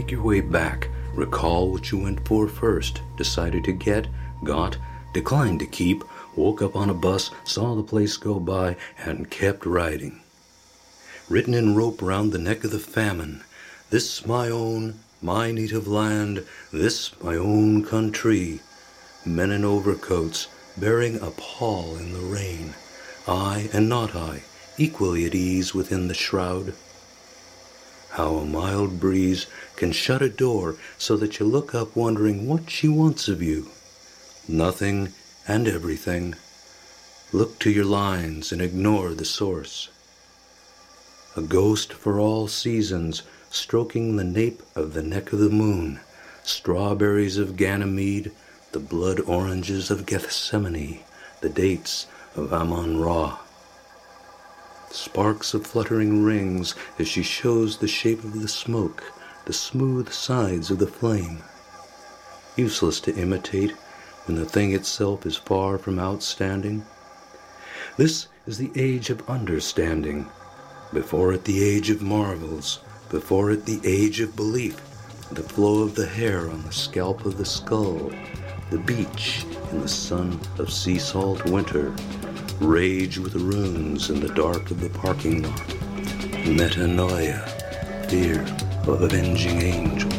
Make your way back. Recall what you went for first. Decided to get, got, declined to keep, woke up on a bus, saw the place go by, and kept riding. Written in rope round the neck of the famine, this my own, my native land, this my own country. Men in overcoats, bearing a pall in the rain, I and not I, equally at ease within the shroud. How a mild breeze can shut a door so that you look up wondering what she wants of you. Nothing and everything. Look to your lines and ignore the source. A ghost for all seasons, stroking the nape of the neck of the moon, strawberries of Ganymede, the blood oranges of Gethsemane, the dates of Ammon-Ra. Sparks of fluttering rings as she shows the shape of the smoke, the smooth sides of the flame. Useless to imitate when the thing itself is far from outstanding. This is the age of understanding. Before it the age of marvels, before it the age of belief, the flow of the hair on the scalp of the skull, the beach in the sun of sea salt winter, rage with runes in the dark of the parking lot, metanoia, fear of avenging angels.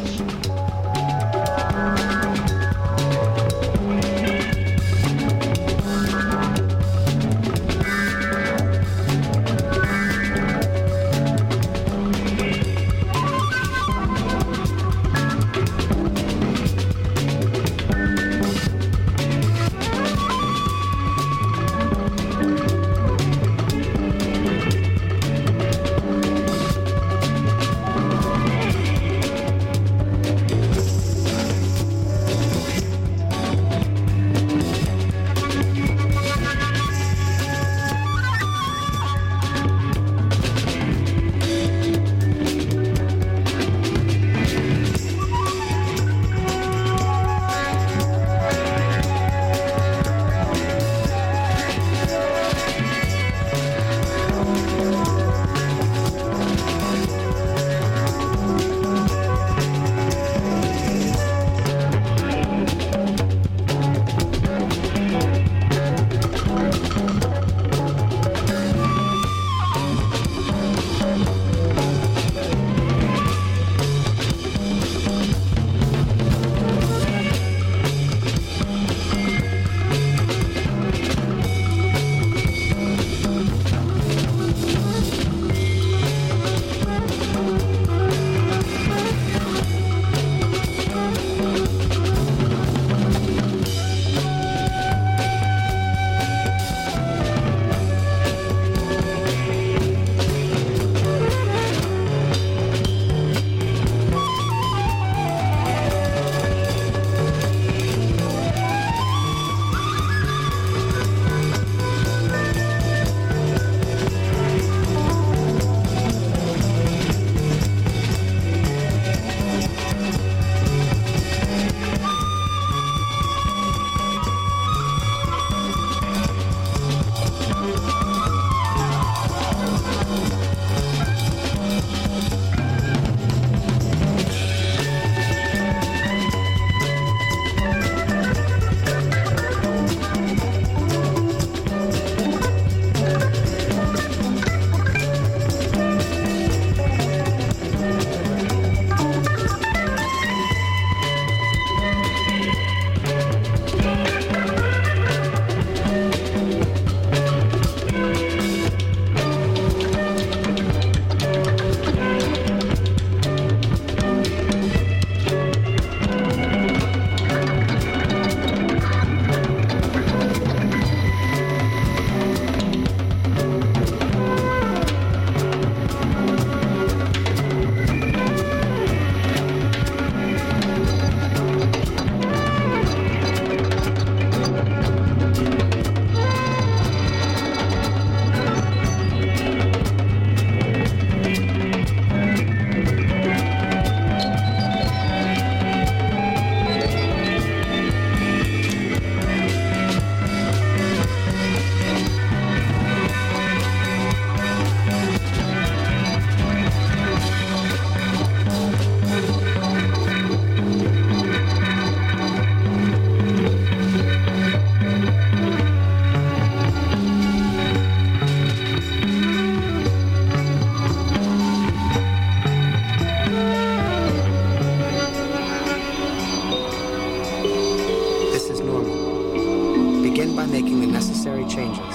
Begin by making the necessary changes.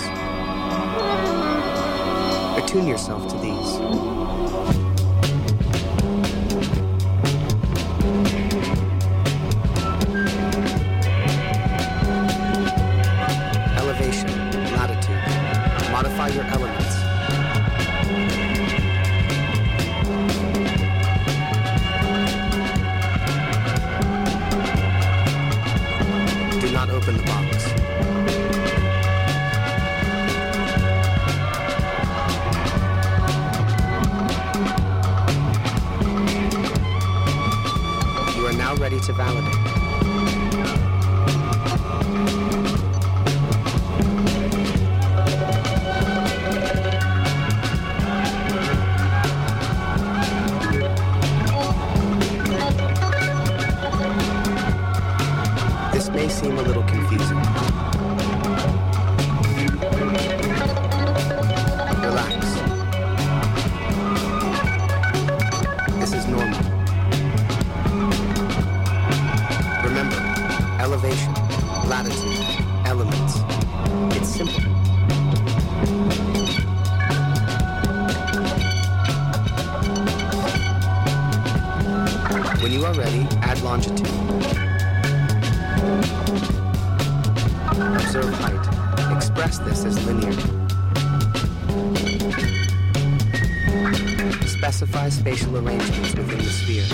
Attune yourself to these. Elevation, latitude. Modify your elements. Do not open the box. You are now ready to validate. This may seem a little confusing. Relax. This is normal. Remember, elevation, latitude, elements. It's simple. When you are ready, add longitude. Observe height. Express this as linear. Specify spatial arrangements within the sphere.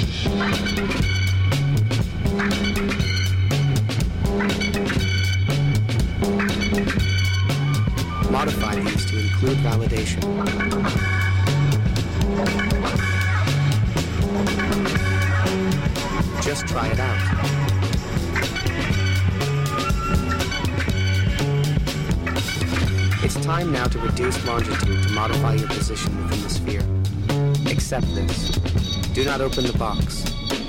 Modify these to include validation. Just try it out. It's time now to reduce longitude to modify your position within the sphere. Accept this. Do not open the box.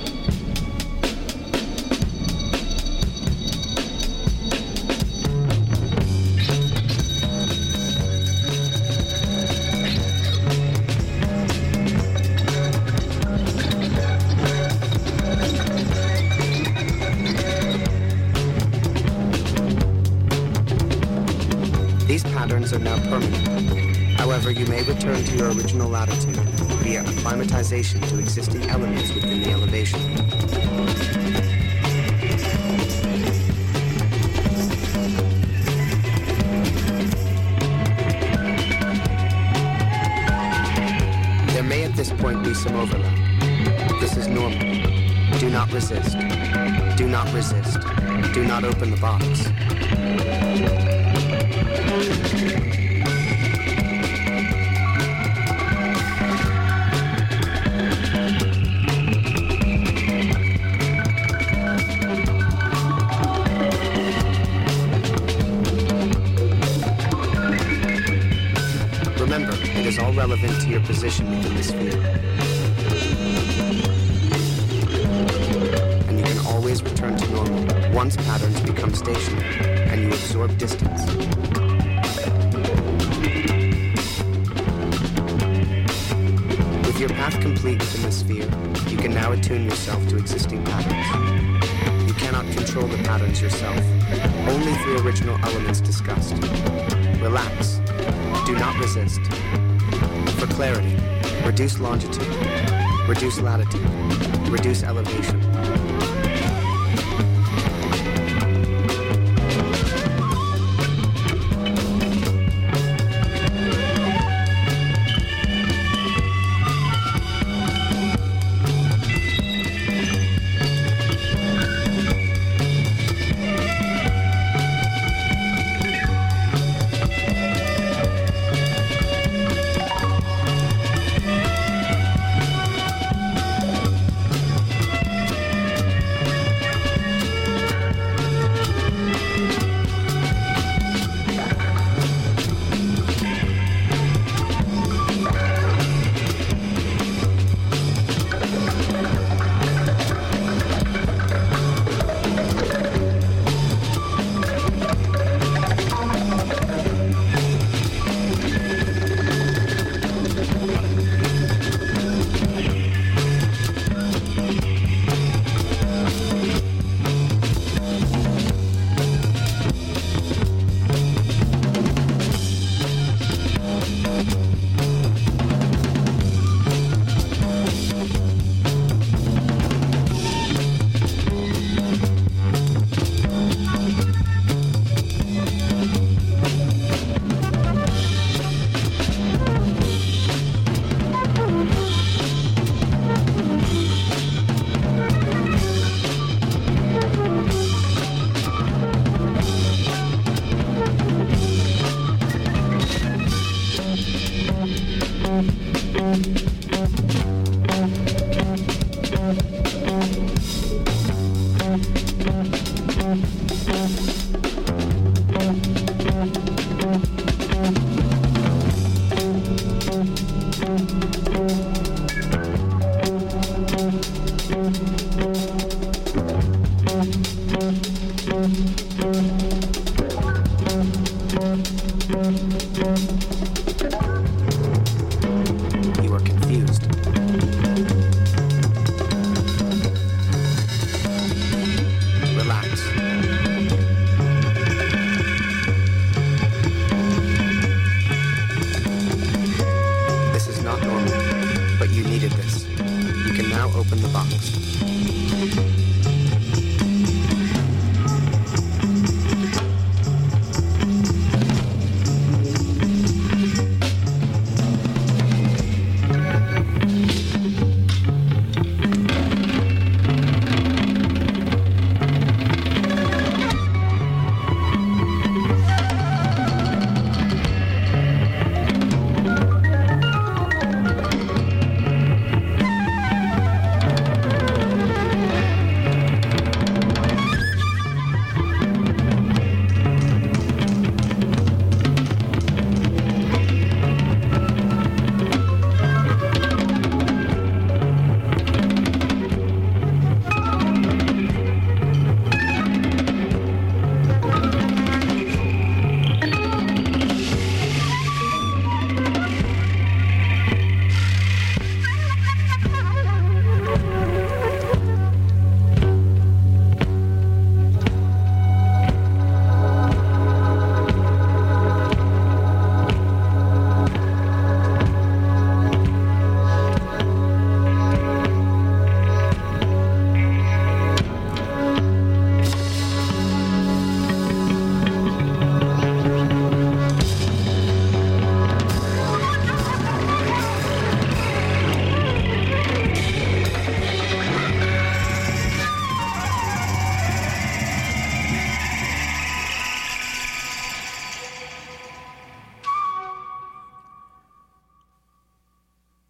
These patterns are now permanent. However, you may return to your original latitude via acclimatization to existing elements within the elevation. There may at this point be some overlap. This is normal. Do not resist. Do not resist. Do not open the box. Remember, it is all relevant to your position within the sphere. And you can always return to normal once patterns become stationary and you absorb distance. With your path complete within the sphere, you can now attune yourself to existing patterns. You cannot control the patterns yourself, only through original elements discussed. Relax. Do not resist. For clarity, reduce longitude, reduce latitude, reduce elevation.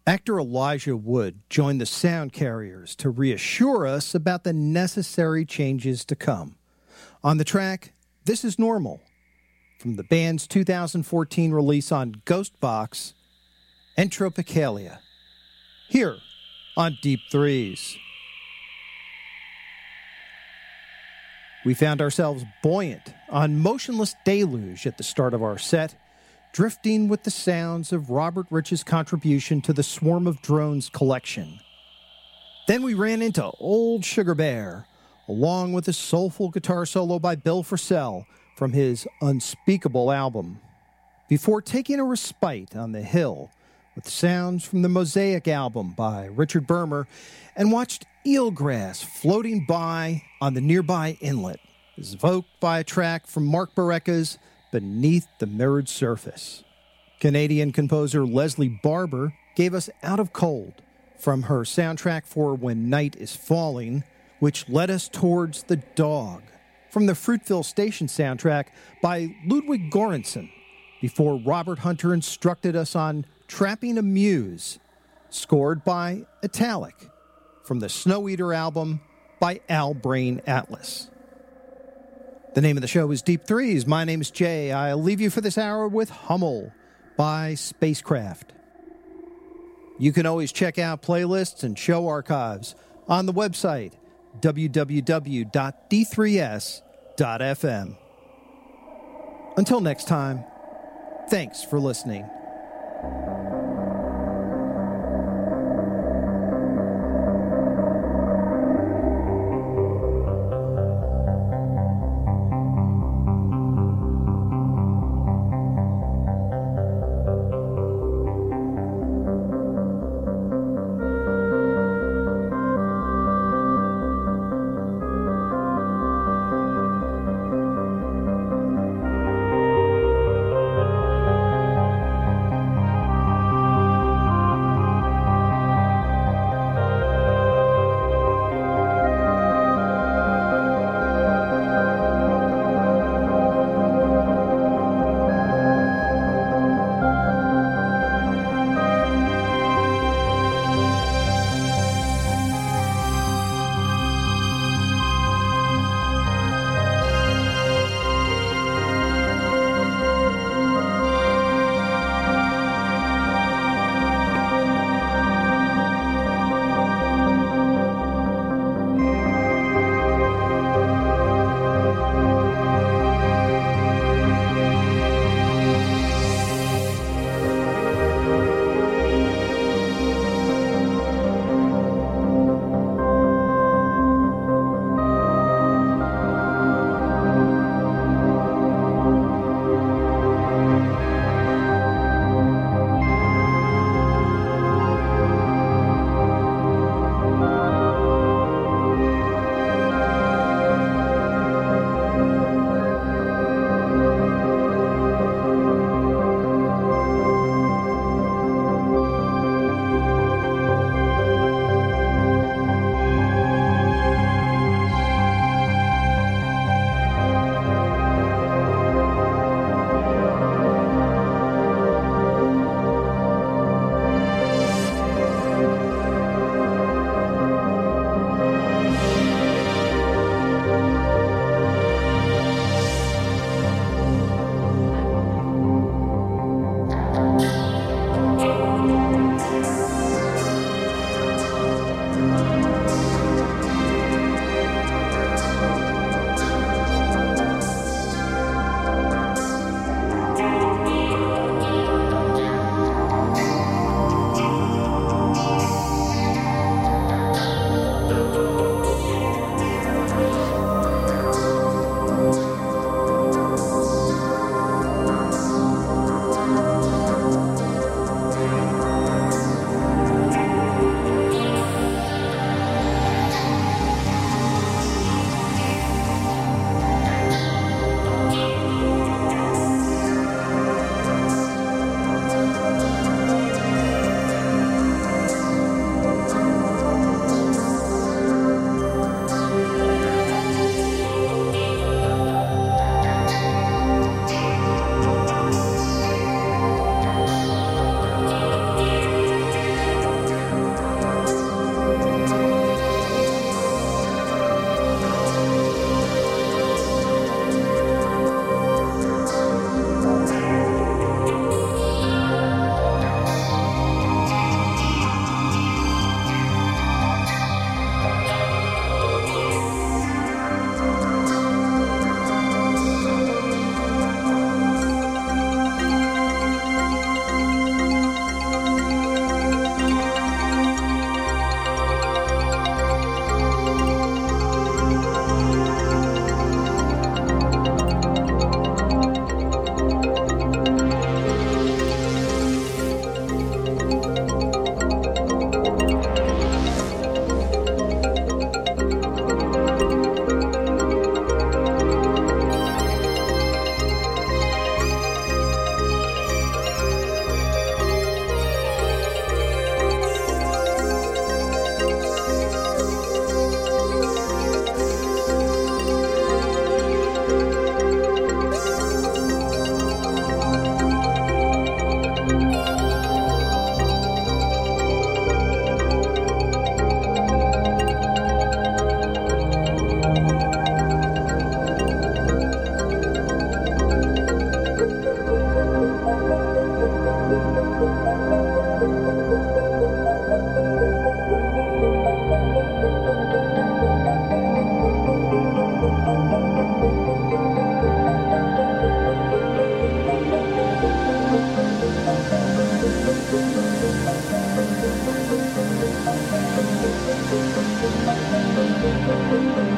Actor Elijah Wood joined the Sound Carriers to reassure us about the necessary changes to come. On the track, This Is Normal, from the band's 2014 release on Ghostbox, Entropicalia, here on Deep Threes. We found ourselves buoyant on Motionless Deluge at the start of our set, drifting with the sounds of Robert Rich's contribution to the Swarm of Drones collection. Then we ran into Old Sugar Bear, along with a soulful guitar solo by Bill Frisell from his Unspeakable album, before taking a respite on the hill with sounds from the Mosaic album by Richard Bermer, and watched eelgrass floating by on the nearby inlet, as evoked by a track from Mark Barreca's Beneath the Mirrored Surface. Canadian composer Leslie Barber gave us Out of Cold from her soundtrack for When Night is Falling, which led us towards The Dog from the Fruitville Station soundtrack by Ludwig Göransson, before Robert Hunter instructed us on Trapping a Muse, scored by Italic from the Snow Eater album by Al Brain Atlas. The name of the show is Deep Threes. My name is Jay. I'll leave you for this hour with Hummel by Spacecraft. You can always check out playlists and show archives on the website www.d3s.fm. Until next time, thanks for listening.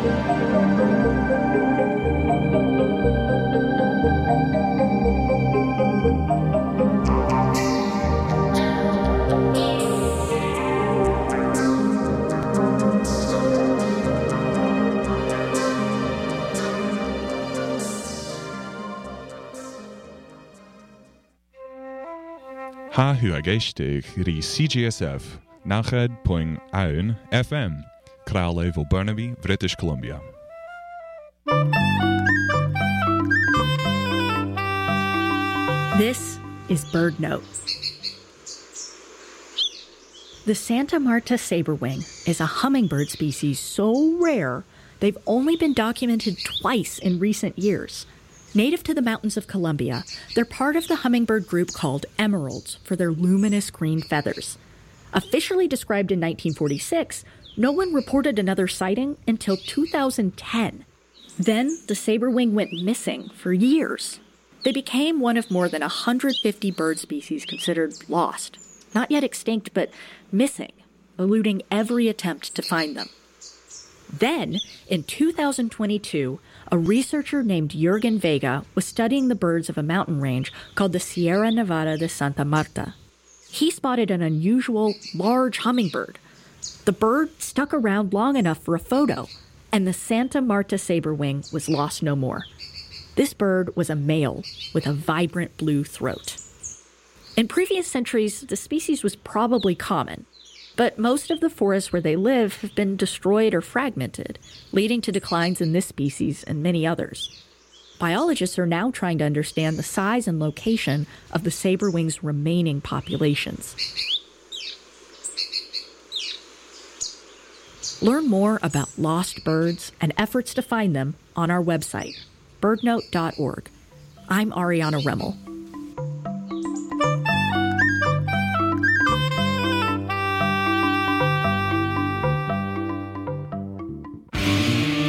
Ha huagéisteach rí CGSF, Nachad.1 FM, Crowley, Burnaby, British Columbia. This is Bird Note. The Santa Marta saberwing is a hummingbird species so rare they've only been documented twice in recent years. Native to the mountains of Colombia, they're part of the hummingbird group called emeralds for their luminous green feathers. Officially described in 1946, no one reported another sighting until 2010. Then the saberwing went missing for years. They became one of more than 150 bird species considered lost, not yet extinct, but missing, eluding every attempt to find them. Then, in 2022, a researcher named Jürgen Vega was studying the birds of a mountain range called the Sierra Nevada de Santa Marta. He spotted an unusual, large hummingbird. The bird stuck around long enough for a photo, and the Santa Marta saberwing was lost no more. This bird was a male with a vibrant blue throat. In previous centuries, the species was probably common, but most of the forests where they live have been destroyed or fragmented, leading to declines in this species and many others. Biologists are now trying to understand the size and location of the saberwing's remaining populations. Learn more about lost birds and efforts to find them on our website, birdnote.org. I'm Ariana Remmel.